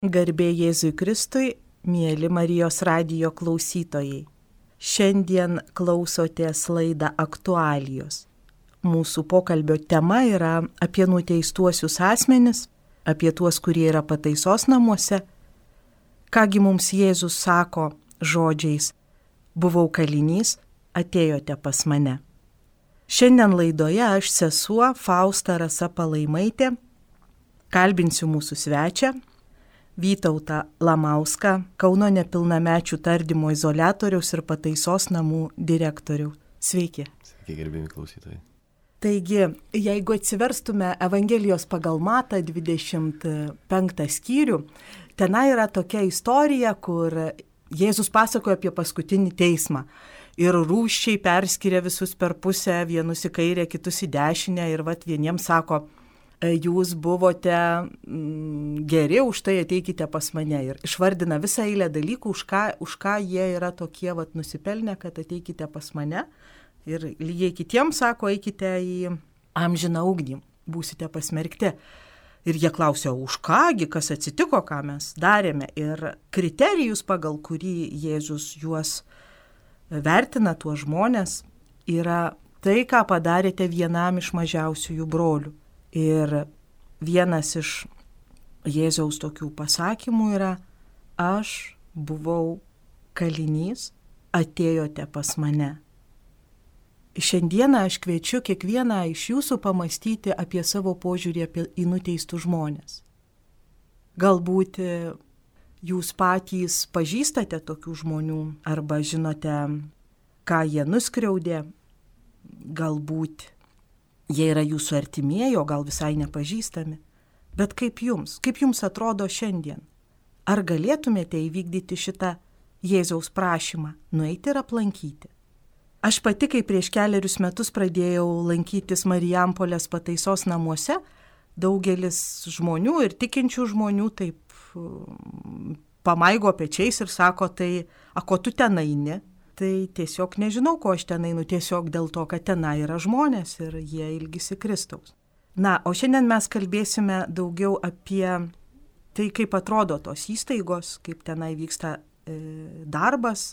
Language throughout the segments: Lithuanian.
Garbė Jėzui Kristui, mieli Marijos radijo klausytojai. Šiandien klausotės laidą Aktualijos. Mūsų pokalbio tema yra apie nuteistuosius asmenis, apie tuos, kurie yra pataisos namuose. Kągi mums Jėzus sako žodžiais: buvau kalinys, atėjote pas mane. Šiandien laidoje aš, sesuo Fausta Rasa Palaimaitė, kalbinsiu mūsų svečią Vytautą Lamauską, Kauno nepilnamečių tardymo izoliatoriaus ir pataisos namų direktorių. Sveiki. Sveiki, gerbėjami klausytojai. Taigi, jeigu atsiverstume Evangelijos pagal Matą 25 skyrių, tenai yra tokia istorija, kur Jėzus pasakoja apie paskutinį teismą. Ir rūsčiai perskiria visus per pusę, vienus į kairę, kitus į dešinę. Ir vieniems sako: jūs buvote geri, už tai ateikite pas mane. Ir išvardina visą eilę dalykų, už ką jie yra tokie nusipelnę, kad ateikite pas mane. Ir lygiai kitiems sako: eikite į amžiną ugnį, būsite pasmerkti. Ir jie klausia: už kągi, kas atsitiko, ką mes darėme. Ir kriterijus, pagal kurį Jėzus juos vertina, tuos žmonės, yra tai, ką padarėte vienam iš mažiausiųjų brolių. Ir vienas iš Jėzaus tokių pasakymų yra: aš buvau kalinys, atėjote pas mane. Šiandieną aš kviečiu kiekvieną iš jūsų pamastyti apie savo požiūrį į nuteistus žmonės. Galbūt jūs patys pažįstate tokių žmonių arba žinote, ką jie nuskriaudė. Galbūt jie yra jūsų artimieji, o gal visai nepažįstami. Bet kaip jums atrodo šiandien? Ar galėtumėte įvykdyti šitą Jėzaus prašymą, nueiti ir aplankyti? Aš pati, kai prieš kelerius metus pradėjau lankytis Marijampolės pataisos namuose, daugelis žmonių ir tikinčių žmonių taip pamaigo pečiais ir sako: tai, ko tu ten eini? Tai tiesiog nežinau, ko aš ten einu, tiesiog dėl to, kad tenai yra žmonės ir jie ilgisi Kristaus. Na, o šiandien mes kalbėsime daugiau apie tai, kaip atrodo tos įstaigos, kaip tenai vyksta darbas.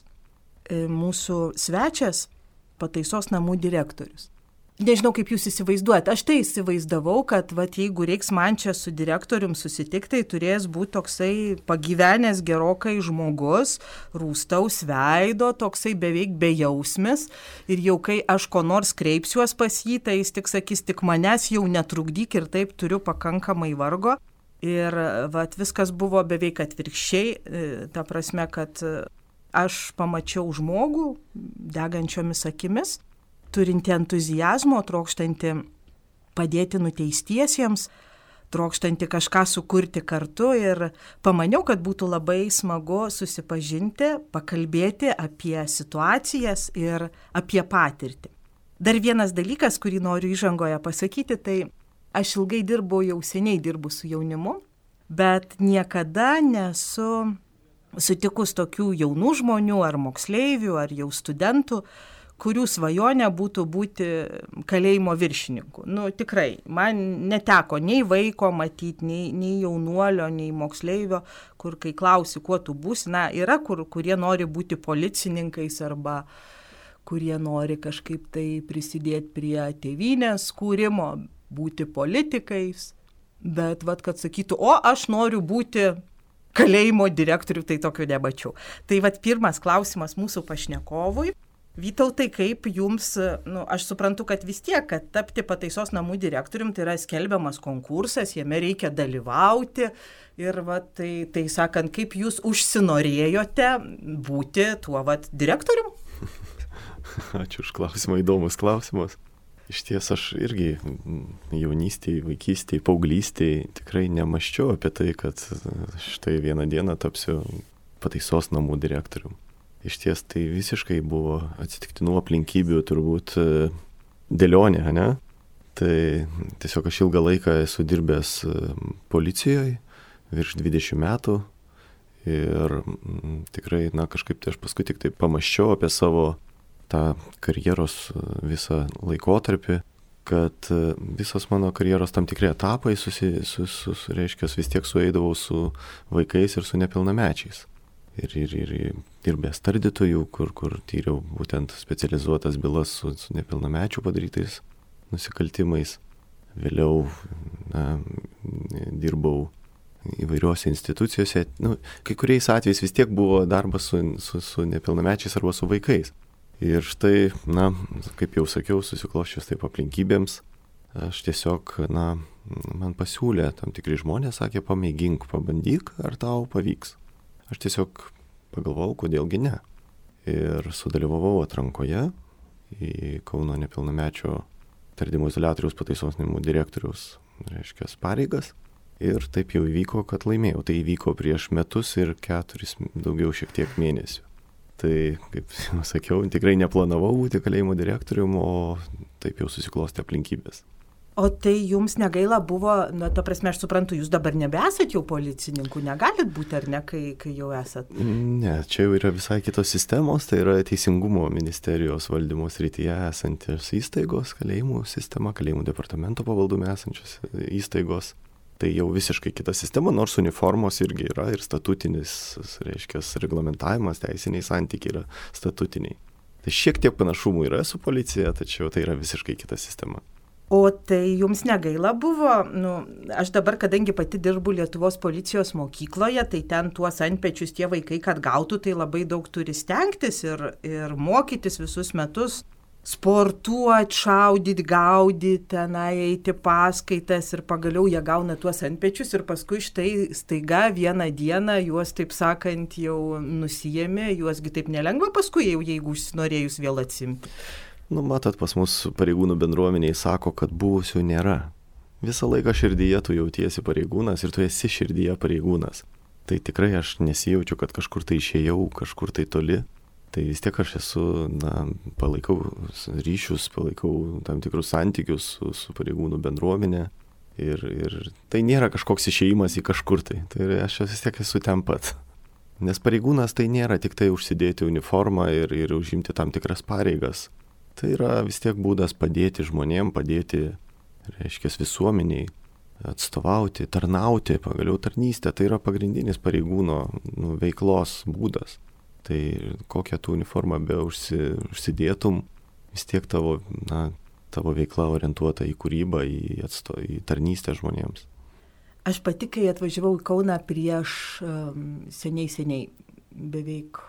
Mūsų svečias pataisos namų direktorius. Nežinau, kaip jūs įsivaizduojate. Aš tai įsivaizdavau, kad jeigu reiks man čia su direktorium susitikti, tai turės būti toksai pagyvenęs gerokai žmogus, rūstaus veido, toksai beveik bejausmis. Ir jau kai aš ko nors kreipsiuos pas jį, tai jis tik sakys: tik manęs jau netrukdyk, ir taip turiu pakankamai vargo. Ir viskas buvo beveik atvirkščiai, ta prasme, kad aš pamačiau žmogų degančiomis akimis, turinti entuziazmo, trokštanti padėti nuteistiesiems, trokštanti kažką sukurti kartu, ir pamaniau, kad būtų labai smagu susipažinti, pakalbėti apie situacijas ir apie patirtį. Dar vienas dalykas, kurį noriu įžangoje pasakyti, tai aš ilgai jau seniai dirbu su jaunimu, bet niekada nesu sutikus tokių jaunų žmonių ar moksleivių ar jau studentų, kurių svajonė būtų būti kalėjimo viršininku. Tikrai, man neteko nei vaiko matyti, nei jaunuolio, nei moksleivio, kur kai klausi, kuo tu būsi, yra kurie nori būti policininkais arba kurie nori kažkaip tai prisidėti prie tėvynės kūrimo, būti politikais, bet kad sakytų: o aš noriu būti kalėjimo direktorių, tai tokio nemačiau. Tai pirmas klausimas mūsų pašnekovui. Vytautai, kaip jums, aš suprantu, kad vis tiek, kad tapti pataisos namų direktorium, tai yra skelbiamas konkursas, jame reikia dalyvauti. Ir tai sakant, kaip jūs užsinorėjote būti tuo direktorium? Ačiū už klausimą, įdomus klausimas. Iš ties aš irgi jaunystėje, vaikystėje, paauglystėje tikrai nemaščiau apie tai, kad štai vieną dieną tapsiu pataisos namų direktorium. Iš ties tai visiškai buvo atsitiktinų aplinkybių turbūt dėlionė, ne? Tai tiesiog aš ilgą laiką esu dirbęs policijoje, virš 20 metų. Ir tikrai, kažkaip tai aš paskui tik tai pamąsčiau apie savo tą karjeros visą laikotarpį kad visos mano karjeros tam tikri etapai reiškia, vis tiek sueidavau su vaikais ir su nepilnamečiais. Ir be tardytojų, kur tyriau būtent specializuotas bylas su nepilnamečių padarytais nusikaltimais. Vėliau dirbau įvairiuose institucijose. Kai kuriais atvejais vis tiek buvo darbas su nepilnamečiais arba su vaikais. Ir štai, kaip jau sakiau, susiklosčius taip aplinkybėms, aš tiesiog, man pasiūlė tam tikri žmonės, sakė, pamėgink, pabandyk, ar tau pavyks. Aš tiesiog pagalvojau, kodėlgi ne. Ir sudalyvavau atrankoje į Kauno nepilnamečio tardymo izoliatoriaus pataisos namų direktoriaus, reiškia, pareigas. Ir taip jau įvyko, kad laimėjau. Tai įvyko prieš metus ir 4 daugiau šiek tiek mėnesių. Tai, kaip jau sakiau, tikrai neplanavau būti kalėjimo direktorium, o taip jau susiklostė aplinkybės. O tai jums negaila buvo, ta prasme, aš suprantu, jūs dabar nebesat jau policininkų, negalit būti, ar ne, kai jau esat? Ne, čia jau yra visai kitos sistemos, tai yra Teisingumo ministerijos valdymo srityje esančios įstaigos, kalėjimų sistema, kalėjimų departamento pavaldume esančios įstaigos. Tai jau visiškai kita sistema, nors uniformos irgi yra ir statutinis, reiškia, reglamentavimas, teisiniai santykiai yra statutiniai. Tai šiek tiek panašumų yra su policija, tačiau tai yra visiškai kita sistema. O tai jums negaila buvo, aš dabar, kadangi pati dirbu Lietuvos policijos mokykloje, tai ten tuos antpečius tie vaikai, kad gautų, tai labai daug turi stengtis ir mokytis visus metus. Sportuoti, šaudyti, gaudyti, tenai eiti paskaitas ir pagaliau jie gauna tuos antpečius ir paskui štai staiga vieną dieną juos, taip sakant, jau nusijėmė, juosgi taip nelengva paskui jau, jeigu norėjus vėl atsimti. Matot, pas mus pareigūnų bendruomeniai sako, kad buvusių nėra. Visą laiką širdyje tu jautiesi pareigūnas ir tu esi širdyje pareigūnas. Tai tikrai aš nesijaučiu, kad kažkur tai išėjau, kažkur tai toli. Tai vis tiek aš esu, palaikau ryšius, palaikau tam tikrus santykius su pareigūnų bendruomenė ir tai nėra kažkoks išėjimas į kažkur tai. Tai aš vis tiek esu ten pat. Nes pareigūnas tai nėra tik tai užsidėti uniformą ir užimti tam tikras pareigas. Tai yra vis tiek būdas padėti žmonėm, padėti, reiškia, visuomeniai, atstovauti, tarnauti, pagaliau tarnystė. Tai yra pagrindinis pareigūno veiklos būdas. Tai kokią tu uniformą be užsidėtum, vis tiek tavo veikla orientuota į kūrybą, į tarnystę žmonėms. Aš pati, kai atvažiavau į Kauną prieš seniai, beveik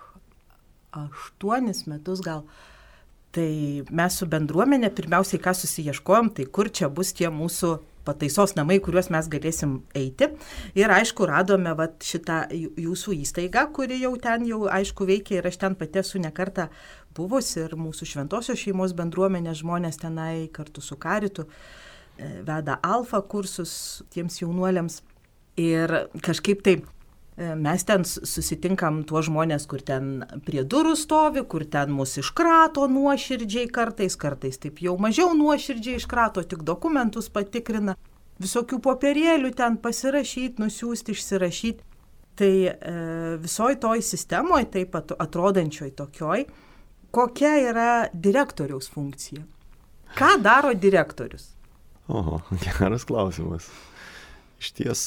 8 metus gal, tai mes su bendruomenė pirmiausiai ką susiieškojom, tai kur čia bus tie mūsų pataisos namai, kuriuos mes galėsim eiti. Ir aišku, radome šitą jūsų įstaigą, kuri jau ten aišku veikia ir aš ten pati esu ne kartą buvusi ir mūsų šventosios šeimos bendruomenės žmonės tenai kartu su Karitu veda alfa kursus tiems jaunuoliams. Ir kažkaip taip mes ten susitinkam tuos žmonės, kur ten prie durų stovi, kur ten mus iškrato nuoširdžiai kartais taip jau mažiau nuoširdžiai iškrato, tik dokumentus patikrina, visokių popierėlių ten pasirašyti, nusiųsti, išsirašyti. Tai visoj toj sistemoje, taip atrodančioj tokioj, kokia yra direktoriaus funkcija? Ką daro direktorius? Oho, geras klausimas. Išties...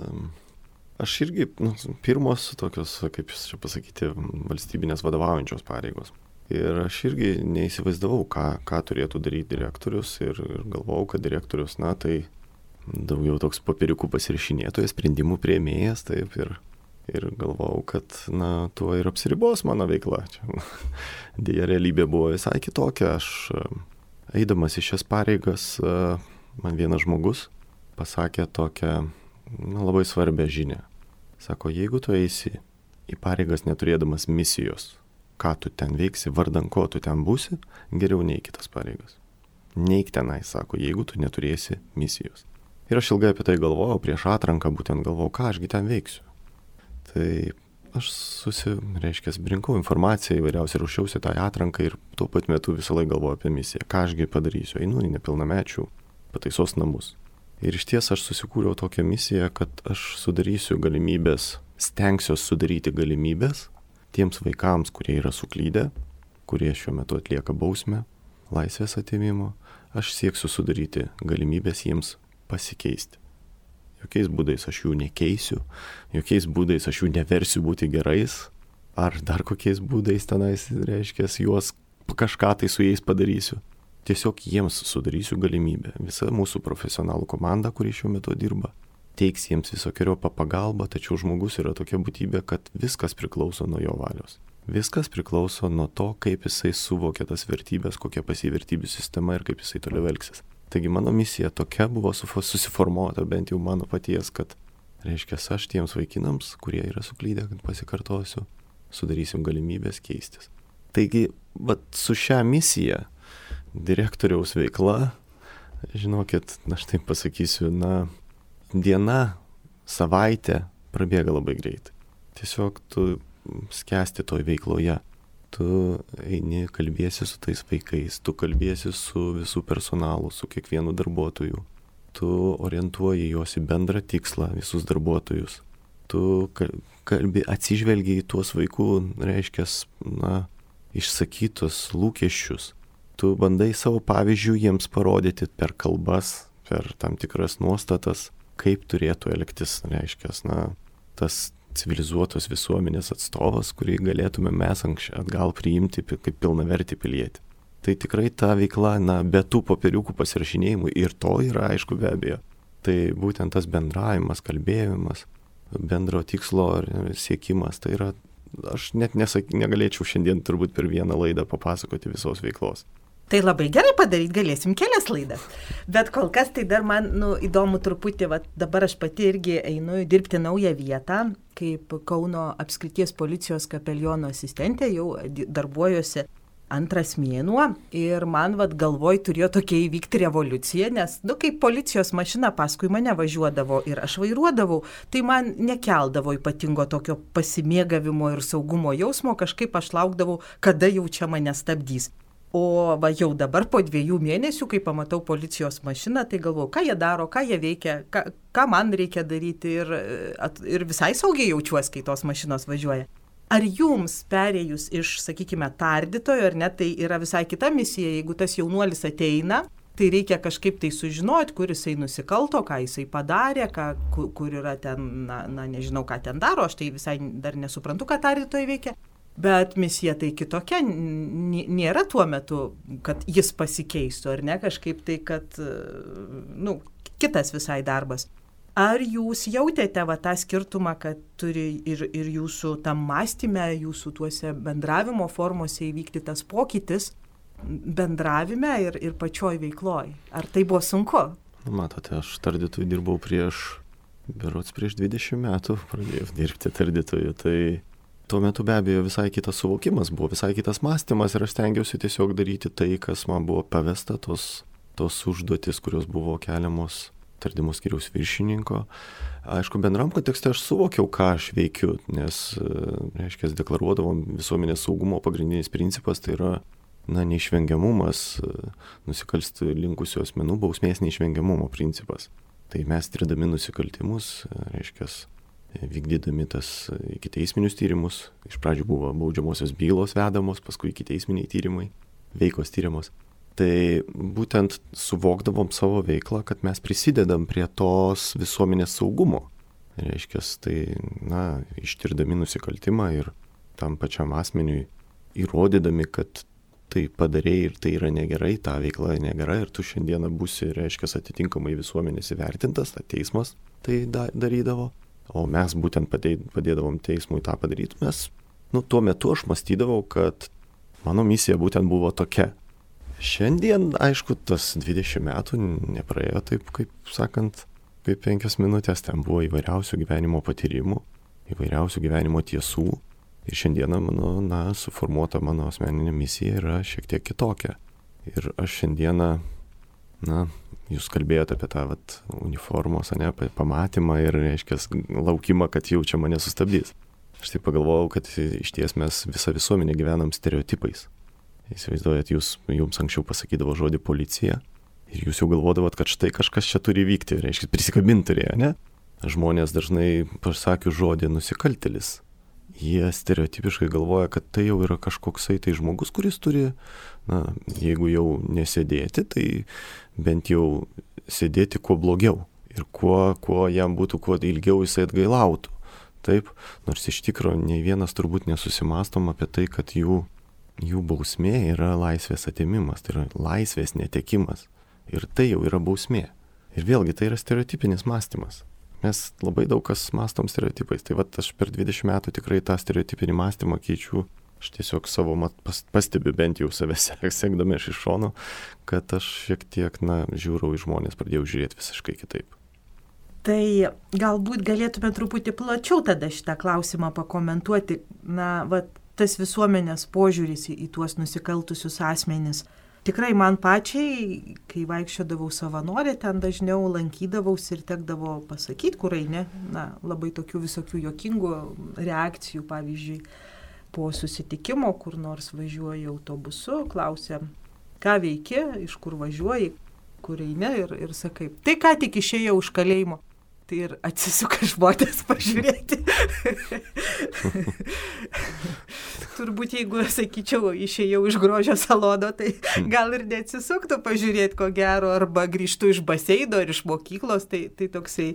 Aš irgi, pirmos tokios, kaip čia pasakyti, valstybinės vadovaujančios pareigos. Ir aš irgi neįsivaizdavau, ką turėtų daryti direktorius ir galvojau, kad direktorius, tai daugiau toks popieriukų pasirašinėtojas, sprendimų priėmėjas, taip, ir galvojau, kad, tuo ir apsiribos mano veikla. Deja, realybė buvo visai kitokia. Aš, eidamas į šias pareigas, man vienas žmogus pasakė tokią, labai svarbią žinią. Sako, jeigu tu eisi į pareigas neturėdamas misijos, ką tu ten veiksi, vardan ko tu ten būsi, geriau neik į tas pareigas. Neik tenai, sako, jeigu tu neturėsi misijos. Ir aš ilgai apie tai galvojau, prieš atranką būtent galvojau, ką ašgi ten veiksiu. Tai aš brinkau informaciją, įvairiausiai ruošiausi tą atranką ir tuo pat metu visą laiką galvojau apie misiją. Ką ašgi padarysiu, einu į nepilnamečių pataisos namus. Ir išties aš susikūriau tokią misiją, kad aš sudarysiu galimybės, stengsiuosi sudaryti galimybės tiems vaikams, kurie yra suklydę, kurie šiuo metu atlieka bausmę, laisvės atėmimo. aš sieksiu sudaryti galimybės jiems pasikeisti. Jokiais būdais aš jų nekeisiu, jokiais būdais aš jų neversiu būti gerais, ar dar kokiais būdais tenais, reiškia, juos kažką tai su jais padarysiu. Tiesiog jiems sudarysiu galimybę. Visa mūsų profesionalų komanda, kuri šiuo metu dirba, teiks jiems visokiojopą pagalbą, tačiau žmogus yra tokia būtybė, kad viskas priklauso nuo jo valios. Viskas priklauso nuo to, kaip jisai suvokia tas vertybės, kokia pas jį vertybių sistema ir kaip jisai toliau elgsis. Taigi mano misija tokia buvo susiformuota, bent jau mano paties, kad, reiškia, aš tiems vaikinams, kurie yra suklydę, kad pasikartosiu, sudarysim galimybės keistis. Taigi, su šią misiją direktoriaus veikla, žinokit, aš taip pasakysiu, diena, savaitė prabėga labai greitai. Tiesiog tu skęsti toj veikloje. Tu eini, kalbėsi su tais vaikais, tu kalbėsi su visų personalu, su kiekvienu darbuotoju. Tu orientuoji juos į bendrą tikslą, visus darbuotojus. Tu atsižvelgi į tuos vaikų, reiškia, išsakytus lūkesčius. Tu bandai savo pavyzdžių jiems parodyti per kalbas, per tam tikras nuostatas, kaip turėtų elgtis, reiškia, tas civilizuotos visuomenės atstovas, kurį galėtume mes atgal priimti kaip pilnavertį pilietį. Tai tikrai ta veikla, be tų popieriukų pasirašinėjimų, ir to yra, aišku, be abejo. Tai būtent tas bendravimas, kalbėjimas, bendro tikslo siekimas, tai yra, aš net negalėčiau šiandien turbūt per vieną laidą papasakoti visos veiklos. Tai labai gerai padaryti, galėsim kelias laidas. Bet kol kas tai dar man įdomu truputį, dabar aš pati irgi einu dirbti naują vietą, kaip Kauno apskrities policijos kapeliono asistentė, jau darbuojuosi 2 mėnuo ir man galvoj turėjo tokia įvykti revoliucija, nes, kaip policijos mašina paskui mane važiuodavo ir aš vairuodavau, tai man nekeldavo ypatingo tokio pasimėgavimo ir saugumo jausmo, kažkaip aš laukdavau, kada jau čia mane stabdys. O jau dabar po 2 mėnesių, kai pamatau policijos mašiną, tai galvoju, ką jie daro, ką jie veikia, ką man reikia daryti ir visai saugiai jaučiuosi, kai tos mašinos važiuoja. Ar jums perėjus iš, sakykime, tardytojo, ar ne, tai yra visai kita misija, jeigu tas jaunuolis ateina, tai reikia kažkaip tai sužinoti, kur jisai nusikalto, ką jisai padarė, kur yra ten, nežinau, ką ten daro, aš tai visai dar nesuprantu, ką tardytojai veikia. Bet misija tai kitokia, nėra tuo metu, kad jis pasikeistų, ar ne, kažkaip tai, kad, kitas visai darbas. Ar jūs jautėte tą skirtumą, kad turi ir jūsų tam mąstyme, jūsų tuose bendravimo formose įvykti tas pokytis bendravime ir pačioj veikloj? Ar tai buvo sunku? Matote, aš tardytojų dirbau prieš 20 metų, pradėjau dirbti tardytojų, tai tuo metu be abejo visai kitas suvokimas buvo, visai kitas mąstymas ir aš stengiausi tiesiog daryti tai, kas man buvo pavesta, tos užduotis, kurios buvo keliamos tardymo skyriaus viršininko. Aišku, bendram kontekste aš suvokiau, ką aš veikiu, nes, reiškia, deklaruodavom visuomenės saugumo pagrindinis principas, tai yra, neišvengiamumas, nusikalsti linkusių asmenų bausmės neišvengiamumo principas. Tai mes tirdami nusikaltimus, reiškia, vykdydami tas ikiteisminius tyrimus, iš pradžių buvo baudžiamosios bylos vedamos, paskui ikiteisminiai tyrimai, veikos tyrimos. Tai būtent suvokdavom savo veiklą, kad mes prisidedam prie tos visuomenės saugumo. Reiškia, tai, ištirdami nusikaltimą ir tam pačiam asmeniui įrodydami, kad tai padarėjai ir tai yra negerai, ta veikla negerai ir tu šiandieną būsi, reiškia, atitinkamai visuomenės įvertintas, teismas tai darydavo. O mes būtent padėdavom teismui tą padaryti. Mes, tuo metu aš mąstydavau, kad mano misija būtent buvo tokia. Šiandien, aišku, tas 20 metų nepraėjo taip, kaip sakant, kaip 5 minutės. Ten buvo įvairiausių gyvenimo patyrimų, įvairiausių gyvenimo tiesų. Ir šiandieną suformuota mano asmeninė misija yra šiek tiek kitokia. Ir aš šiandieną, jūs kalbėjote apie tą uniformos, pamatymą ir, reiškia, laukimą, kad jau čia mane sustabdys. Aš taip pagalvojau, kad iš ties mes visą visuomenę gyvenam stereotipais. Įsivaizduojat, jums anksčiau pasakydavo žodį policija ir jūs jau galvodavot, kad štai kažkas čia turi vykti, reiškia, prisikabinti turėjo, ne? Žmonės dažnai pasakius žodį nusikaltėlis, jie stereotipiškai galvoja, kad tai jau yra kažkoksai tai žmogus, kuris turi, jeigu jau nesėdėti, tai bent jau sėdėti kuo blogiau ir kuo jam būtų, kuo ilgiau jisai atgailautų. Taip, nors iš tikrųjų nei vienas turbūt nesusimastom apie tai, kad jų bausmė yra laisvės atėmimas, tai yra laisvės netekimas. Ir tai jau yra bausmė. Ir vėlgi tai yra stereotipinis mąstymas. Mes labai daug kas mąstom stereotipais. Tai aš per 20 metų tikrai tą stereotipinį mąstymą keičiu. Aš tiesiog savo pastebiu bent jau save sekdami iš šono, kad aš šiek tiek, žiūrau į žmonės, pradėjau žiūrėti visiškai kitaip. Tai galbūt galėtume truputį plačiau tada šitą klausimą pakomentuoti. Tas visuomenės požiūris į tuos nusikaltusius asmenis. Tikrai man pačiai, kai vaikščiodavau savanorė, ten dažniau lankydavausi ir tekdavo pasakyti, kur eini, labai tokių visokių juokingų reakcijų, pavyzdžiui, po susitikimo, kur nors važiuoji autobusu, klausia, ką veiki, iš kur važiuoji, kur eini ir sakai, tai ką tik išėjau iš kalėjimo. Tai ir atsisuka žmonės pažiūrėti. Turbūt jeigu, sakyčiau, išėjau iš grožio salono, tai gal ir neatsisuktų pažiūrėti, ko gero, arba grįžtų iš baseino ar iš mokyklos, tai toksai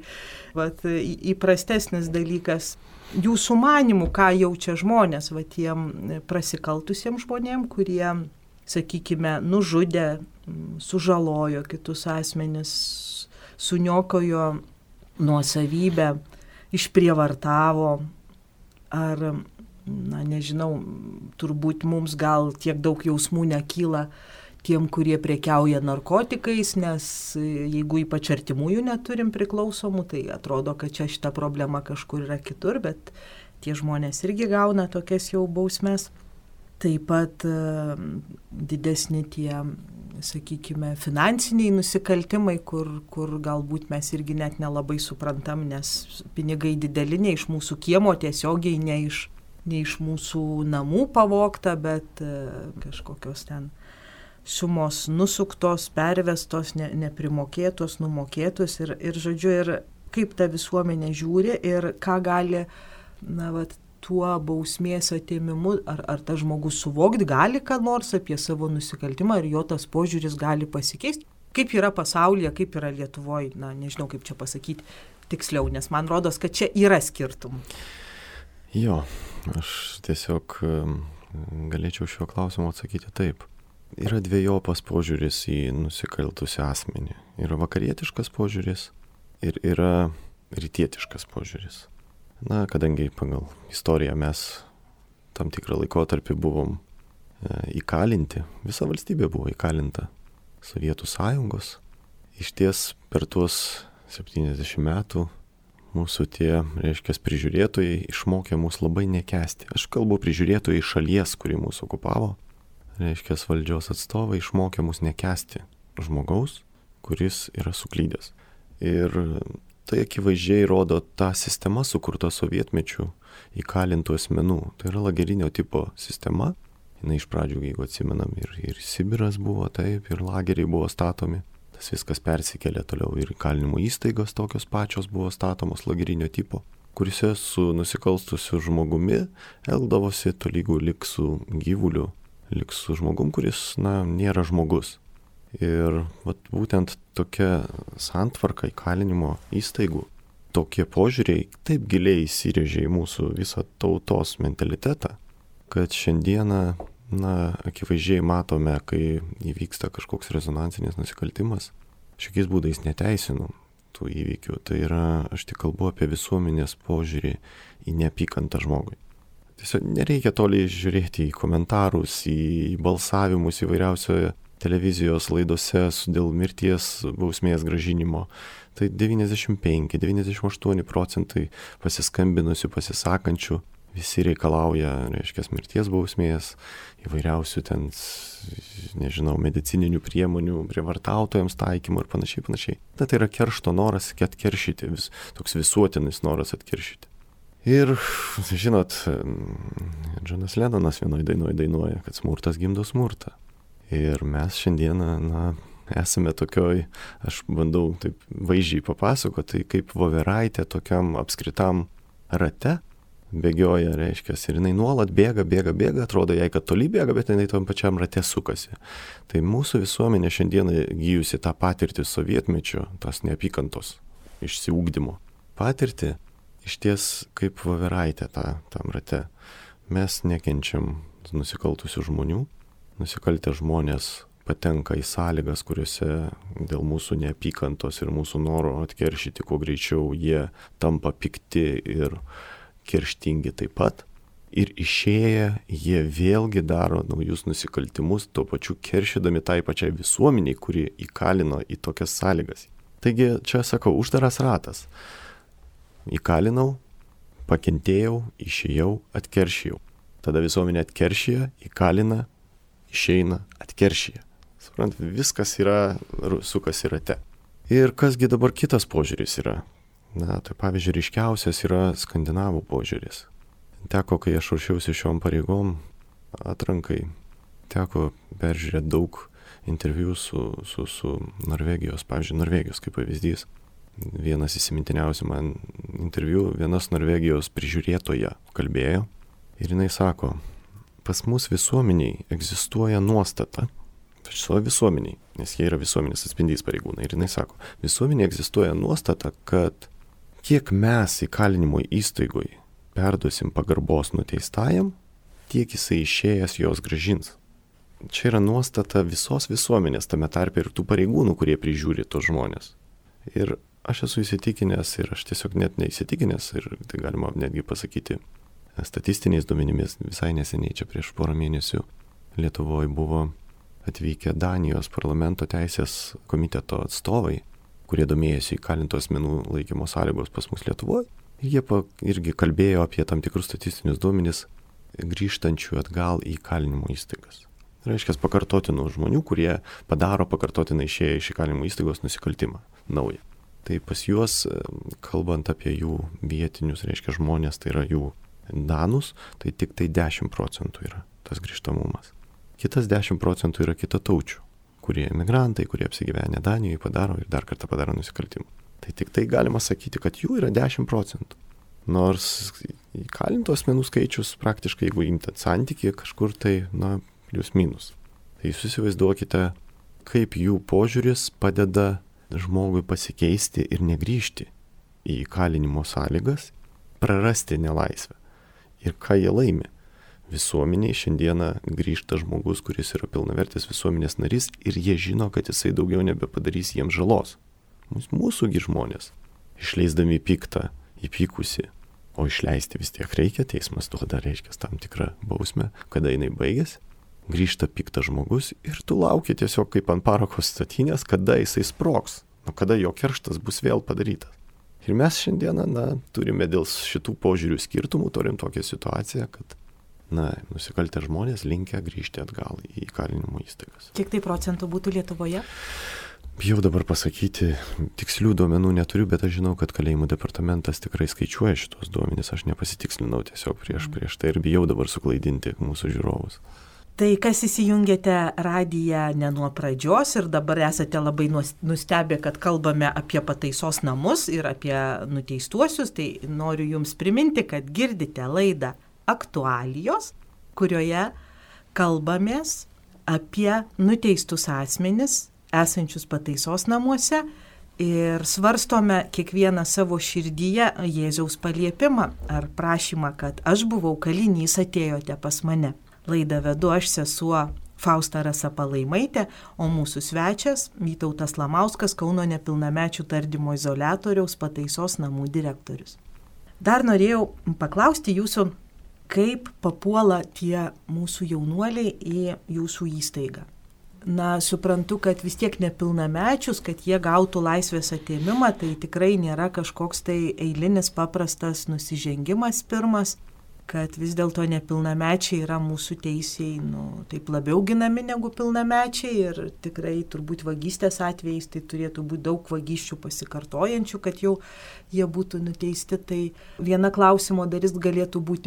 įprastesnis dalykas. Jūsų manimų, ką jaučia žmonės, tiem prasikaltusiems žmonėm, kurie, sakykime, nužudė, sužalojo kitus asmenis, suniokojo nuosavybę, išprievartavo, ar, nežinau, turbūt mums gal tiek daug jausmų nekyla tiem, kurie prekiauja narkotikais, nes jeigu ypač artimųjų neturim priklausomų, tai atrodo, kad čia šita problema kažkur yra kitur, bet tie žmonės irgi gauna tokias jau bausmes. Taip pat didesni tie, sakykime, finansiniai nusikaltimai, kur galbūt mes irgi net nelabai suprantam, nes pinigai dideli, ne iš mūsų kiemo tiesiogiai, ne iš mūsų namų pavogta, bet kažkokios ten sumos nusuktos, pervestos, neprimokėtos, numokėtos ir žodžiu, ir kaip ta visuomenė žiūri ir ką gali, tuo bausmės atėmimu, ar tas žmogus suvokti gali ką nors apie savo nusikaltimą ir jo tas požiūris gali pasikeisti. Kaip yra pasaulyje, kaip yra Lietuvoje, nežinau kaip čia pasakyti tiksliau, nes man rodos, kad čia yra skirtumų. Jo, aš tiesiog galėčiau šiuo klausimu atsakyti taip. Yra dvejopas požiūris į nusikaltusį asmenį. Yra vakarietiškas požiūris ir yra rytietiškas požiūris. Kadangi pagal istoriją mes tam tikrą laikotarpį buvom įkalinti, visa valstybė buvo įkalinta Sovietų sąjungos. Išties per tuos 70 metų mūsų tie, prižiūrėtojai išmokė mus labai nekęsti. Aš kalbu prižiūrėtojai šalies, kuri mūsų okupavo. Valdžios atstovai išmokė mus nekęsti žmogaus, kuris yra suklydęs. Ir tai akivaizdžiai rodo tą sistemą sukurtą sovietmečių įkalintų asmenų. Tai yra lagerinio tipo sistema. Jis iš pradžių, jeigu atsimenam, ir Sibiras buvo taip, ir lageriai buvo statomi. Tas viskas persikėlė toliau ir įkalinimo įstaigos tokios pačios buvo statomos lagerinio tipo, kuriuose su nusikalstusiu žmogumi elgdavosi tolygu lik su gyvuliu, lik su žmogum, kuris, nėra žmogus. Ir būtent tokia santvarka įkalinimo įstaigų, tokie požiūriai taip giliai įsirėžė į mūsų visą tautos mentalitetą, kad šiandieną, akivaizdžiai matome, kai įvyksta kažkoks rezonansinis nusikaltimas, šiokiais būdais neteisinu tų įvykių. Tai yra, aš tik kalbu apie visuomenės požiūrį į neapykantą žmogui. Tiesiog nereikia toliai žiūrėti į komentarus, į balsavimus įvairiausioje televizijos laidose dėl mirties bausmės grąžinimo. Tai 95-98% pasiskambinusių, pasisakančių, visi reikalauja, mirties bausmės, įvairiausių ten, medicininių priemonių, prievartautojams taikymo ir panašiai. Tai yra keršto noras atkeršyti, toks visuotinis noras atkeršyti. Ir, žinot, Džonas Lenonas vienoje dainoje dainuoja, kad smurtas gimdo smurtą. Ir mes šiandieną, esame tokioj, aš bandau taip vaizdžiai papasakoti, kaip voveraitė tokiam apskritam rate, bėgioja, reiškia, ir jinai nuolat bėga, atrodo jai, kad toli bėga, bet jinai tom pačiam rate sukasi. Tai mūsų visuomenė šiandieną gyjusi tą patirtį sovietmečio, tos neapykantos išsiugdymo patirtį, iš ties kaip voveraitė tam rate. Mes nekenčiam nusikaltusių žmonių, nusikaltę žmonės patenka į sąlygas, kuriuose dėl mūsų neapykantos ir mūsų noro atkeršyti kuo greičiau jie tampa pikti ir kerštingi taip pat. Ir išėję jie vėlgi daro naujus nusikaltimus, tuo pačiu keršydami tai pačiai visuomeniai, kuri įkalino į tokias sąlygas. Taigi čia sakau, uždaras ratas. Įkalinau, pakentėjau, išėjau, atkeršijau. Tada visuomenė atkeršija, įkalina, išeina, atkeršija. Suprant, viskas yra, sukasi rate. Ir kasgi dabar kitas požiūris yra? Na, tai pavyzdžiui, ryškiausias yra skandinavų požiūris. Teko, kai aš ruošiausi šiom pareigom atrankai, teko peržiūrėti daug interviu su Norvegijos, pavyzdžiui, Norvegijos kaip pavyzdys. Vienas įsimintiniausių man interviu, vienas Norvegijos prižiūrėtoja kalbėjo ir jinai sako, pas mus visuomeniai egzistuoja nuostata, savo visuomeniai, nes jie yra visuomenės atspindys pareigūnai. Ir jinai sako, visuomenėje egzistuoja nuostata, kad kiek mes įkalinimo įstaigoje perduosim pagarbos nuteistajam, tiek jisai išėjęs jos grąžins. Čia yra nuostata visos visuomenės, tame tarpe ir tų pareigūnų, kurie prižiūri tos žmonės. Ir aš esu įsitikinęs, ir aš tiesiog net neįsitikinęs, ir tai galima netgi pasakyti statistiniais duomenimis, visai neseniai čia prieš porą mėnesių Lietuvoje buvo atvykę Danijos parlamento teisės komiteto atstovai, kurie domėjosi įkalintų asmenų laikymo sąlygos pas mus Lietuvoje. Jie irgi kalbėjo apie tam tikrus statistinius duomenis grįžtančių atgal į įkalinimo įstaigas. Reiškia, pakartotinų žmonių, kurie padaro pakartotinai išėję iš įkalinimo įstaigos nusikaltimą naują. Tai pas juos, kalbant apie jų vietinius, reiškia žmonės, tai yra jų danus, tai tik tai 10% yra tas grįžtamumas. Kitas 10% yra kitataučių, kurie emigrantai, kurie apsigyvenę Danijoje padaro ir dar kartą padaro nusikaltimą. Tai tik tai galima sakyti, kad jų yra 10%. Nors įkalintų asmenų skaičius praktiškai, jeigu imtat santykį, kažkur tai, plius minus. Tai jūs įsivaizduokite, kaip jų požiūris padeda žmogui pasikeisti ir negrįžti į įkalinimo sąlygas, prarasti nelaisvę. Ir ką jie laimi? Visuomeniai šiandieną grįžta žmogus, kuris yra pilnavertis visuomenės narys ir jie žino, kad jisai daugiau nebepadarys jiems žalos. Mūsųgi žmonės, išleisdami piktą, įpykusi, o išleisti vis tiek reikia, teismas duoda, reiškia, tam tikrą bausmę, kada jinai baigėsi, grįžta piktas žmogus ir tu lauki tiesiog kaip ant parako statinės, kada jisai sprogs, kada jo kerštas bus vėl padarytas. Ir mes šiandieną, turime dėl šitų požiūrių skirtumų, turim tokią situaciją, kad nusikaltę žmonės linkę grįžti atgal į įkalinimo įstaigas. Kiek tai procentų būtų Lietuvoje? Bijau dabar pasakyti, tikslių duomenų neturiu, bet aš žinau, kad kalėjimų departamentas tikrai skaičiuoja šitos duomenys, aš nepasitikslinau tiesiog prieš tai ir bijau dabar suklaidinti mūsų žiūrovus. Tai kas įsijungėte radiją ne nuo pradžios ir dabar esate labai nustebę, kad kalbame apie pataisos namus ir apie nuteistuosius, tai noriu Jums priminti, kad girdite laidą Aktualijos, kurioje kalbamės apie nuteistus asmenis esančius pataisos namuose ir svarstome kiekvieną savo širdyje Jėzaus paliepimą ar prašymą, kad aš buvau kalinys, atėjote pas mane. Laidą vedu aš, sesuo Fausta Rasa Palaimaitė, o mūsų svečias Vytautas Lamauskas, Kauno nepilnamečių tardymo izoliatoriaus pataisos namų direktorius. Dar norėjau paklausti Jūsų, kaip papuola tie mūsų jaunuoliai į Jūsų įstaigą. Suprantu, kad vis tiek nepilnamečius, kad jie gautų laisvės atėmimą, tai tikrai nėra kažkoks tai eilinis paprastas nusižengimas pirmas, kad vis dėlto nepilnamečiai yra mūsų teisiai, taip labiau ginami negu pilnamečiai ir tikrai turbūt vagystės atvejais tai turėtų būti daug vagysčių pasikartojančių, kad jau jie būtų nuteisti. Tai viena klausimo dalis galėtų būti,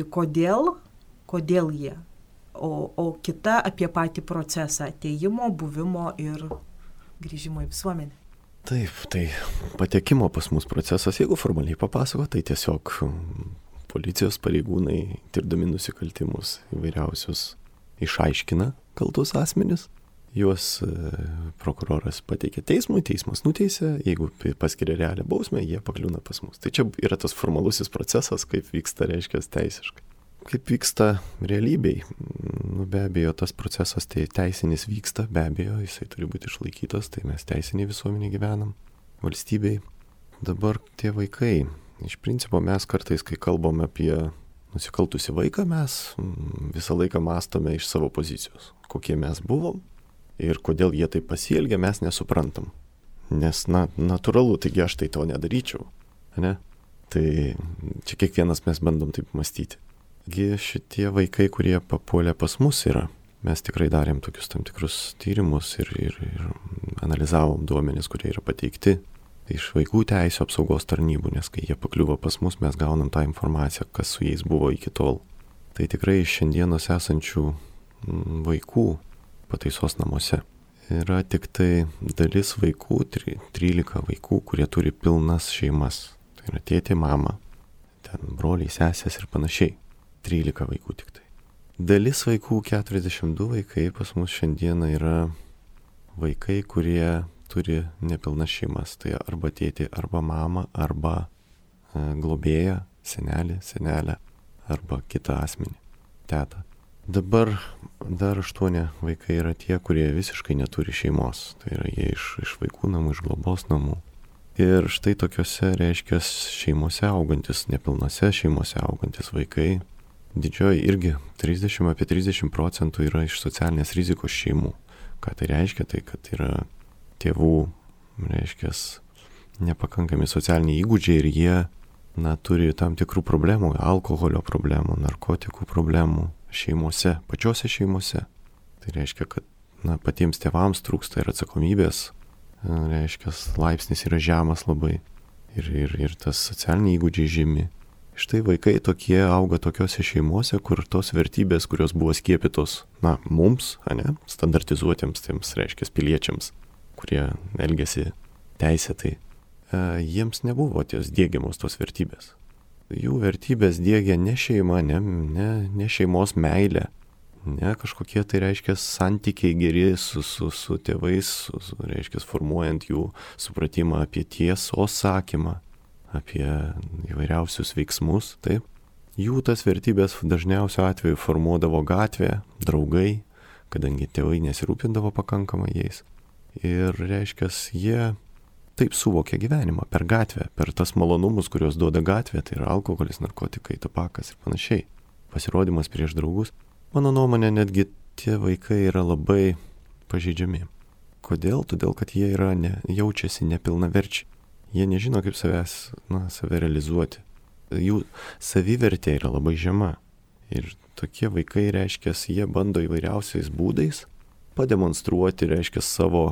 kodėl jie, o kita apie patį procesą atėjimo, buvimo ir grįžimo į visuomenę. Taip, tai patekimo pas mus procesas, jeigu formaliai papasako, tai tiesiog policijos pareigūnai, tirdami nusikaltimus įvairiausius, išaiškina kaltus asmenis. Juos prokuroras pateikė teismui, teismas nuteisė, jeigu paskiria realią bausmę, jie pakliūna pas mus. Tai čia yra tas formalusis procesas, kaip vyksta, reiškia, teisiškai. Kaip vyksta realybėj? Be abejo, tas procesas tai teisinis vyksta, be abejo, jisai turi būti išlaikytas, tai mes teisiniai visuomenė gyvenam, valstybei. Dabar tie vaikai, iš principo mes kartais, kai kalbam apie nusikaltusį vaiką, mes visą laiką mąstome iš savo pozicijos, kokie mes buvom. Ir kodėl jie taip pasielgia, mes nesuprantam. Nes, natūralu, taigi aš tai to nedaryčiau. Ne? Tai čia kiekvienas mes bandom taip mąstyti. Taigi šitie vaikai, kurie papuolė pas mus yra, mes tikrai darėm tokius tam tikrus tyrimus ir analizavom duomenis, kurie yra pateikti iš vaikų teisių apsaugos tarnybų, nes kai jie pakliuvo pas mus, mes gaunam tą informaciją, kas su jais buvo iki tol. Tai tikrai iš šiandienos esančių vaikų pataisos namuose yra tik tai dalis vaikų, 13 vaikų, kurie turi pilnas šeimas. Tai yra tėtė, mama, ten broliai, sesės ir panašiai. 13 vaikų tik tai. Dalis vaikų, 42 vaikai pas mus šiandieną yra vaikai, kurie turi nepilnas šeimas. Tai arba tėtė, arba mama, arba globėja, senelė, senelė, arba kitą asmenį, tetą. Dabar dar 8 vaikai yra tie, kurie visiškai neturi šeimos. Tai yra jie iš vaikų namų, iš globos namų. Ir štai tokiuose, reiškia, šeimose augantis, nepilnose šeimose augantis vaikai, didžioji irgi apie 30% yra iš socialinės rizikos šeimų. Ką tai reiškia? Tai kad yra tėvų, reiškia, nepakankami socialiniai įgūdžiai ir jie, turi tam tikrų problemų, alkoholio problemų, narkotikų problemų šeimose, pačiose šeimose. Tai reiškia, kad patiems tėvams trūksta ir atsakomybės, reiškia, laipsnis yra žemas labai ir tas socialiniai įgūdžiai žemi. Štai vaikai tokie auga tokiose šeimose, kur tos vertybės, kurios buvo skiepytos, mums, standartizuotiems tiems, reiškia, piliečiams, kurie elgiasi teisėtai, jiems nebuvo diegiamos tos vertybės. Jų vertybės diegia ne šeima, ne šeimos meilė, ne kažkokie tai, reiškia, santykiai geri su tėvais, reiškia, formuojant jų supratimą apie tiesos sakymą, apie įvairiausius veiksmus, taip. Jų tas vertybės dažniausiu atveju formuodavo gatvė, draugai, kadangi tėvai nesirūpindavo pakankamai jais. Ir, reiškia, jie taip suvokia gyvenimą per gatvę, per tas malonumus, kuriuos duoda gatvė, tai yra alkoholis, narkotikai, tabakas ir panašiai. Pasirodymas prieš draugus. Mano nuomonė, netgi tie vaikai yra labai pažeidžiami. Kodėl? Todėl, kad jie jaučiasi nepilnaverčiai. Jie nežino, kaip save realizuoti. Jų savivertė yra labai žema. Ir tokie vaikai, reiškia, jie bando įvairiausiais būdais pademonstruoti, reiškia, savo,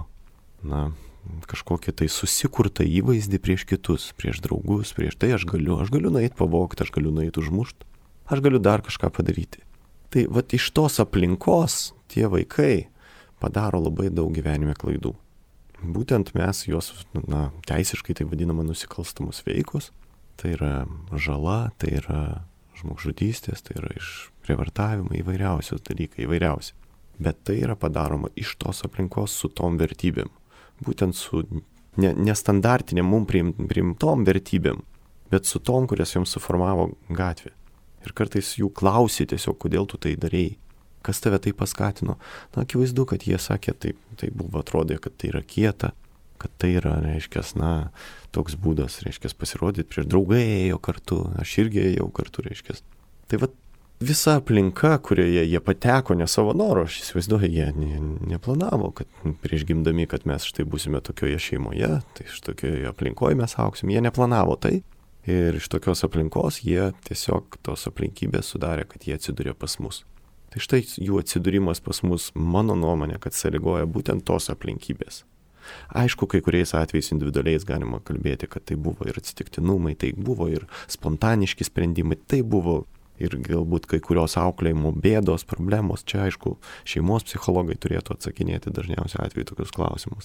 kažkokį tai susikurtą įvaizdį prieš kitus, prieš draugus, prieš tai aš galiu nueiti pavogti, aš galiu nueiti užmušti, aš galiu dar kažką padaryti. Tai iš tos aplinkos tie vaikai padaro labai daug gyvenime klaidų. Būtent mes juos, teisiškai tai vadinama nusikalstamos veikos, tai yra žala, tai yra žmogžudystės, tai yra išprievartavimai, įvairiausios dalykai, įvairiausi. Bet tai yra padaroma iš tos aplinkos su tom vertybėm. Būtent su nestandartinėm mums priimtom vertybėm, bet su tom, kurias joms suformavo gatvė. Ir kartais jų klausi tiesiog, kodėl tu tai darei, kas tave tai paskatino. Akivaizdu, kad jie sakė, tai buvo, atrodė, kad tai yra kieta, kad tai yra, reiškia, toks būdas, reiškia, pasirodyti prieš draugai ėjo kartu, aš irgi ėjau kartu, reiškia. Tai visa aplinka, kurioje jie pateko ne savo noro, aš įsivaizduoju, jie neplanavo, kad prieš gimdami, kad mes štai būsime tokioje šeimoje, tai iš tokioje aplinkoje mes augsim, jie neplanavo tai. Ir iš tokios aplinkos jie tiesiog tos aplinkybės sudarė, kad jie atsidūrė pas mus. Tai štai jų atsidūrimas pas mus, mano nuomonė, kad sąlygoja būtent tos aplinkybės. Aišku, kai kuriais atvejais individualiais galima kalbėti, kad tai buvo ir atsitiktinumai, tai buvo ir spontaniški sprendimai, tai buvo ir galbūt kai kurios auklėjimo bėdos, problemos. Čia, aišku, šeimos psichologai turėtų atsakinėti dažniausiai atveju tokius klausimus.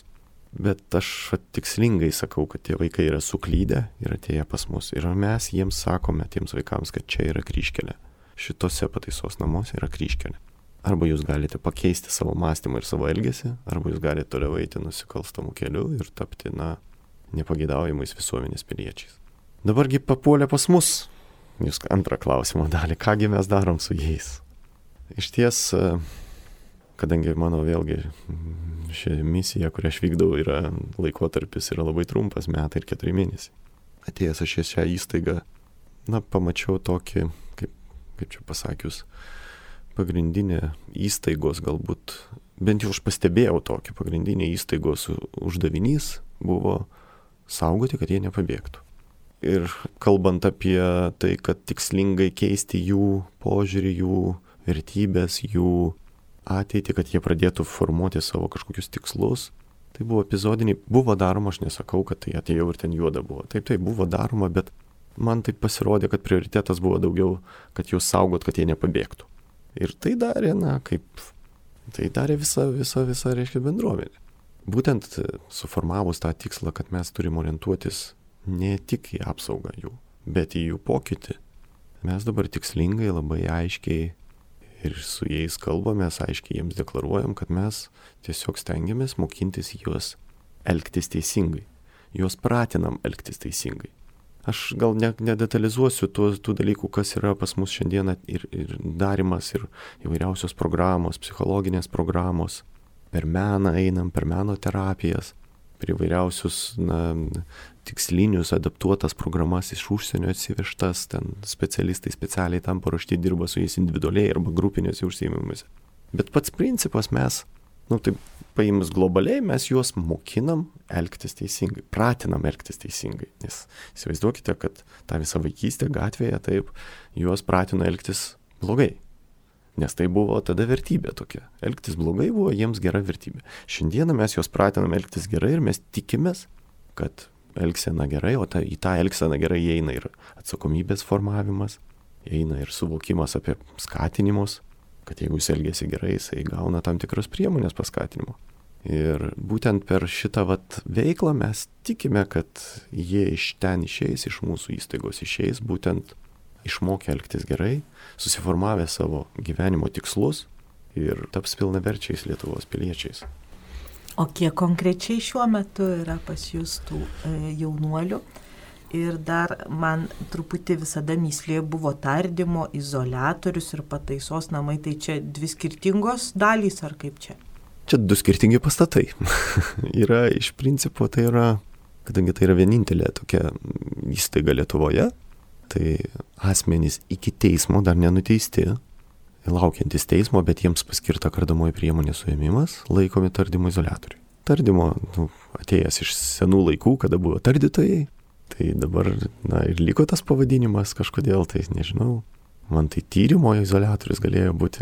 Bet aš tikslingai sakau, kad tie vaikai yra suklydę ir atėję pas mus. Ir mes jiems sakome, tiems vaikams, kad čia yra kryžkelė. Šitose pataisos namuose yra kryžkelė. Arba jūs galite pakeisti savo mąstymą ir savo elgesį, arba jūs galite toliau eiti nusikalstamų kelių ir tapti, nepageidaujamais visuomenės piliečiais. Dabargi papuolė pas mus. Jūs antrą klausimo dalį. Kągi mes darom su jais? Iš ties, kadangi mano vėlgi ši misija, kurią aš vykdau, laikotarpis yra labai trumpas, metai ir 4 mėnesiai. Atėjęs aš šią įstaigą, pamačiau tokį, kaip čia pasakius, pagrindinė įstaigos galbūt, bent jau aš pastebėjau tokį, pagrindinė įstaigos uždavinys buvo saugoti, kad jie nepabėgtų. Ir kalbant apie tai, kad tikslingai keisti jų požiūrį, jų vertybės, jų ateitį, kad jie pradėtų formuoti savo kažkokius tikslus. Tai buvo epizodiniai, buvo daroma, aš nesakau, kad tai atėjau ir ten juoda buvo. Taip, buvo daroma, bet man tai pasirodė, kad prioritetas buvo daugiau, kad juos saugot, kad jie nepabėgtų. Ir tai darė, tai darė visa reiškia bendruomenė. Būtent suformavus tą tikslą, kad mes turim orientuotis ne tik į apsaugą jų, bet į jų pokytį. Mes dabar tikslingai, labai aiškiai ir su jais kalbamės, aiškiai jiems deklaruojam, kad mes tiesiog stengiamės mokintis juos elgtis teisingai. Juos pratinam elgtis teisingai. Aš gal nedetalizuosiu tų dalykų, kas yra pas mus šiandieną ir darimas, ir įvairiausios programos, psichologinės programos. Per meną einam, per meno terapijas, per įvairiausius tikslinius, adaptuotas programas iš užsienio atsivežtas, ten specialistai specialiai tam paruošti dirba su jais individualiai arba grupinėse užsiėmimuose. Bet pats principas mes, taip paėmus globaliai, mes juos mokinam elgtis teisingai, pratinam elgtis teisingai. Nes įsivaizduokite, kad tą visą vaikystę gatvėje taip juos pratino elgtis blogai. Nes tai buvo tada vertybė tokia. Elgtis blogai buvo jiems gera vertybė. Šiandieną mes juos pratinam elgtis gerai ir mes tikimės, kad elgsena gerai, o į tą elgseną gerai įeina ir atsakomybės formavimas, įeina ir suvokimas apie skatinimus, kad jeigu jis elgėsi gerai, jisai gauna tam tikras priemonės paskatinimo. Ir būtent per šitą veiklą mes tikime, kad jie iš ten išeis, iš mūsų įstaigos išeis, būtent išmokę elgtis gerai, susiformavę savo gyvenimo tikslus ir taps pilnaverčiais Lietuvos piliečiais. O kiek konkrečiai šiuo metu yra pas jūs tų jaunuolių? Ir dar man truputį visada mįslė buvo tardymo, izoliatorius ir pataisos namai. Tai čia 2 skirtingos dalys ar kaip čia? Čia 2 skirtingi pastatai. Yra iš principo, kadangi tai yra vienintelė tokia įstaiga Lietuvoje, tai asmenys iki teismo dar nenuteisti, laukiantis teismo, bet jiems paskirta kardomoji priemonė suėmimas, laikomi tardymo izoliatoriui. Tardymo atėjęs iš senų laikų, kada buvo tardytojai, tai dabar ir liko tas pavadinimas kažkodėl, tai nežinau. Man tai tyrimo izoliatorius galėjo būti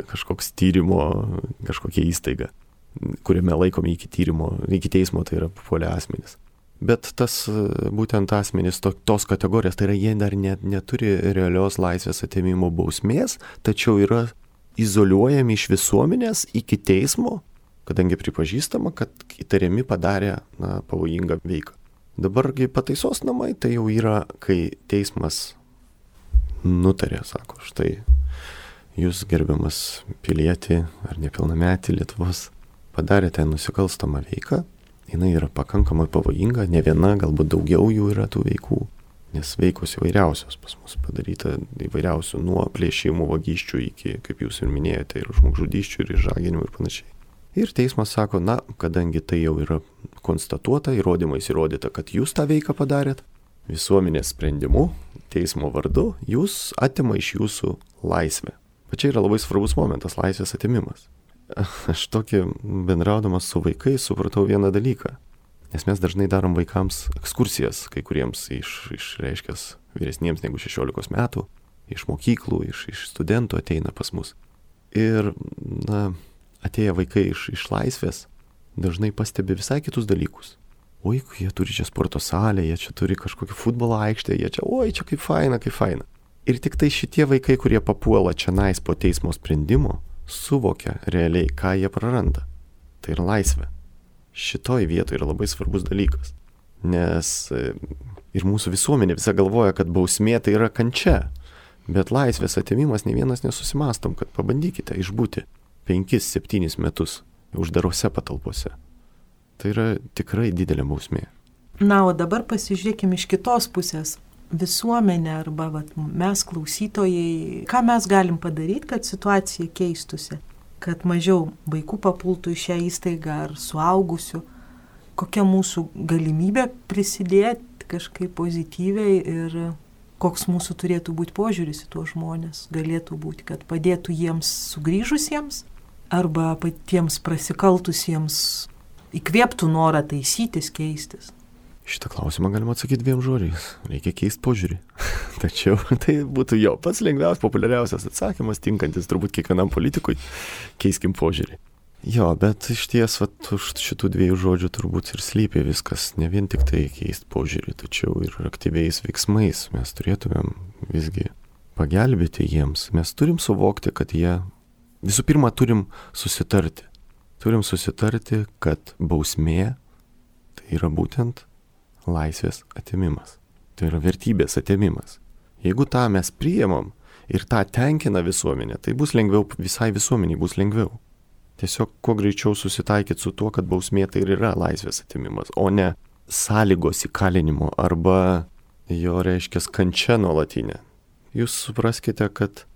kažkokia įstaiga, kuriame laikomi iki teismo, tai yra papuolę asmenys. Bet tas būtent asmenys tos kategorijos, tai yra jie dar neturi realios laisvės atėmimo bausmės, tačiau yra izoliuojami iš visuomenės iki teismo, kadangi pripažįstama, kad įtariami padarė pavojingą veiką. Dabargi pataisos namai tai jau yra, kai teismas nutarė, sako, štai jūs gerbiamas pilietį ar nepilnametį Lietuvos padarėte nusikalstamą veiką, jinai yra pakankamai pavojinga, ne viena, galbūt daugiau jų yra tų veikų, nes veikos įvairiausios pas mus padaryta, įvairiausių nuo plėšimų, vagysčių iki, kaip jūs ir minėjote, ir žmogžudysčių, ir išžaginimų ir panašiai. Ir teismas sako, kadangi tai jau yra konstatuota, įrodymais įrodyta, kad jūs tą veiką padarėt, visuomenės sprendimu, teismo vardu, jūs atima iš jūsų laisvę. Bet čia yra labai svarbus momentas, laisvės atimimas. Aš tokį bendraudamas su vaikais supratau vieną dalyką, nes mes dažnai darom vaikams ekskursijas, kai kuriems reiškias vyresniems negu 16 metų, iš mokyklų, iš studentų ateina pas mus. Ir, atėję vaikai iš laisvės dažnai pastebi visai kitus dalykus. Oi, jie turi čia sporto salę, jie čia turi kažkokį futbolo aikštę, jie čia, čia kaip faina. Ir tik tai šitie vaikai, kurie papuola čionais po teismo sprendimo, suvokia realiai, ką jie praranda. Tai yra laisvė. šitoj vietoje yra labai svarbus dalykas. Nes ir mūsų visuomenė visa galvoja, kad bausmė tai yra kančia. Bet laisvės atėmimas nei vienas nesusimastom, kad pabandykite išbūti 5-7 metus uždarose patalpose. Tai yra tikrai didelė bausmė. Na, o dabar pasižiūrėkime iš kitos pusės. Visuomenė arba mes klausytojai, ką mes galim padaryti, kad situacija keistusi, kad mažiau vaikų papultų į šią įstaigą ar suaugusių, kokia mūsų galimybė prisidėti kažkaip pozityviai ir koks mūsų turėtų būti požiūris į tuos žmonės, galėtų būti, kad padėtų jiems sugrįžusiems arba patiems prasikaltusiems įkvėptų norą taisytis, keistis. Šitą klausimą galima atsakyti 2 žodžiais. Reikia keisti požiūrį. Tačiau tai būtų jo pats lengviausias, populiariausias atsakymas, tinkantis turbūt kiekvienam politikui. Keiskim požiūrį. Jo, bet iš ties už šitų 2 žodžių turbūt ir slypi viskas. Ne vien tik tai keisti požiūrį, tačiau ir aktyviais veiksmais. Mes turėtumėm visgi pagelbėti jiems. Mes turim suvokti, kad jie visų pirma turim susitarti. Turim susitarti, kad bausmė tai yra būtent laisvės atėmimas. Tai yra vertybės atėmimas. Jeigu tą mes priimam ir tą tenkina visuomenė, tai bus lengviau, visai visuomeniai bus lengviau. Tiesiog kuo greičiau susitaikyti su tuo, kad bausmė tai ir yra laisvės atėmimas, o ne sąlygos įkalinimo arba jo reiškia kančia nuolatinė. Jūs supraskite, kad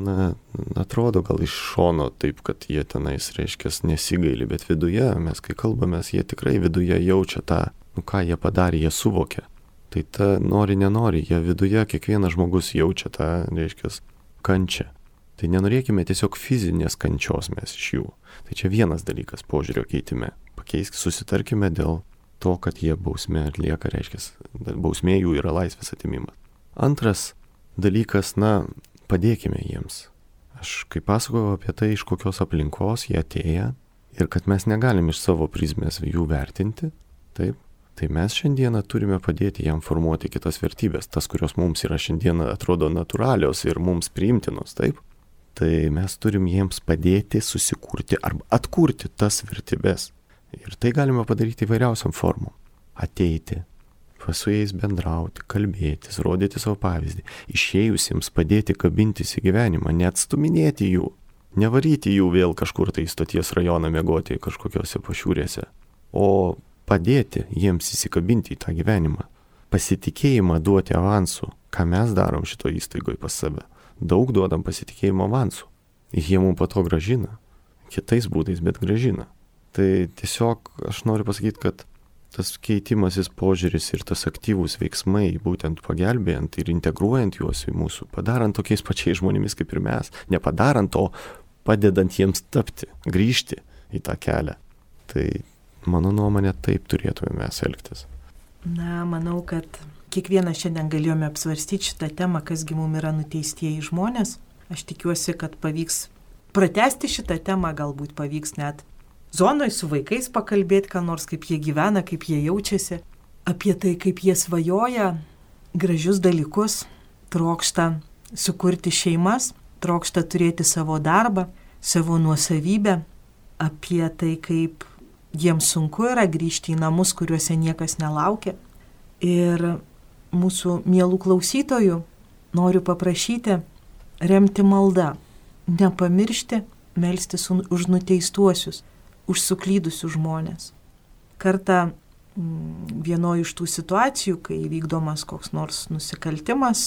atrodo gal iš šono taip, kad jie tenais reiškia nesigaili, bet viduje mes kai kalbamės, jie tikrai viduje jaučia tą, ką jie padarė, jie suvokia. Tai ta nori, nenori, jie viduje kiekvienas žmogus jaučia tą, reiškia, kančią. Tai nenorėkime tiesiog fizinės kančios mes iš jų. Tai čia vienas dalykas požiūrio keitime. Pakeiskime, susitarkime dėl to, kad jie bausmė atlieka, reiškia, bausmė jų yra laisvės atėmimas. Antras dalykas, padėkime jiems. Aš kaip pasakojau apie tai, iš kokios aplinkos jie atėję ir kad mes negalim iš savo prizmės jų vertinti, taip, tai mes šiandieną turime padėti jam formuoti kitas vertybės, tas, kurios mums yra šiandieną atrodo natūralios ir mums priimtinos, taip. Tai mes turim jiems padėti susikurti arba atkurti tas vertybės. Ir tai galima padaryti įvairiausiam formom. Ateiti, su jais bendrauti, kalbėtis, rodyti savo pavyzdį, išėjusiems padėti kabintis į gyvenimą, neatstuminėti jų, nevaryti jų vėl kažkur tai į stoties rajoną miegoti kažkokiose pašiūrėse, o padėti jiems įsikabinti į tą gyvenimą. Pasitikėjimą duoti avansų, ką mes darom šito įstaigoje pas save. Daug duodam pasitikėjimo avansų. Ir jie mums po to gražina. Kitais būdais, bet gražina. Tai tiesiog aš noriu pasakyti, kad tas keitimasis požiūris ir tas aktyvūs veiksmai, būtent pagelbėjant ir integruojant juos į mūsų, padarant tokiais pačiais žmonėmis kaip ir mes, nepadarant, o padedant jiems tapti, grįžti į tą kelią. Tai mano nuomonė taip turėtume mes elgtis. Manau, kad kiekvienas šiandien galėjome apsvarstyti šitą temą, kasgi mums yra nuteistieji žmonės. Aš tikiuosi, kad pavyks pratęsti šitą temą, galbūt pavyks net zonoje su vaikais pakalbėti, ką nors, kaip jie gyvena, kaip jie jaučiasi, apie tai, kaip jie svajoja gražius dalykus, trokšta sukurti šeimas, trokšta turėti savo darbą, savo nuosavybę, apie tai, kaip jiems sunku yra grįžti į namus, kuriuose niekas nelaukia. Ir mūsų mielų klausytojų noriu paprašyti remti maldą, nepamiršti melstis už nuteistuosius, už suklydusius žmonės. Kartą vienoje iš tų situacijų, kai vykdomas koks nors nusikaltimas,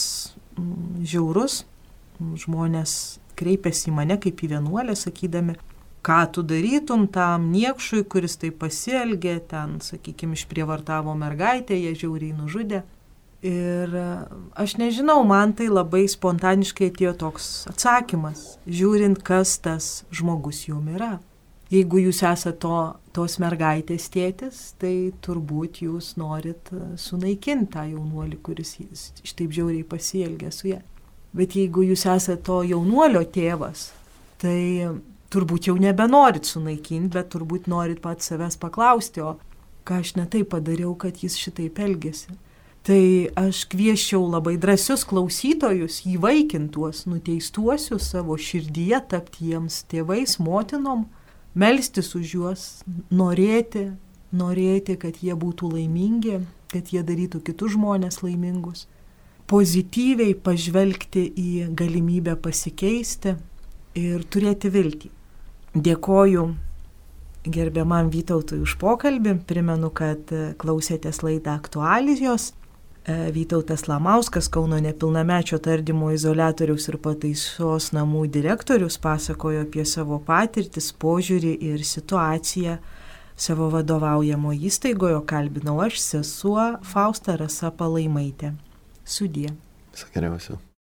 žiaurus, žmonės kreipiasi į mane kaip į vienuolę, sakydami, ką tu darytum tam niekšui, kuris taip pasielgė, ten, sakykime, išprievartavo mergaitę, jie žiauriai nužudė. Ir aš nežinau, man tai labai spontaniškai atėjo toks atsakymas, žiūrint, kas tas žmogus jum yra. Jeigu jūs esate tos mergaitės tėtis, tai turbūt jūs norit sunaikinti tą jaunuolį, kuris šitaip žiauriai pasielgė su ja. Bet jeigu jūs esate to jaunuolio tėvas, tai turbūt jau nebenorit sunaikinti, bet turbūt norit pat savęs paklausti, o ką aš netai padariau, kad jis šitaip elgėsi. Tai aš kvieščiau labai drąsius klausytojus įvaikinti tuos nuteistuosius savo širdyje, tapti jiems tėvais, motinom, melstis už juos, norėti norėti, kad jie būtų laimingi, kad jie darytų kitus žmonės laimingus, pozityviai pažvelgti į galimybę pasikeisti ir turėti viltį. Dėkoju gerbiamam Vytautui už pokalbį. Primenu, kad klausėtės laidą Aktualijos. Vytautas Lamauskas, Kauno nepilnamečio tardymo izoliatoriaus ir pataisos namų direktorius, pasakojo apie savo patirtis, požiūrį ir situaciją savo vadovaujamo įstaigoje. Kalbinau aš, sesuo Fausta Rasa Palaimaitė. Sudie. Viso geriausio.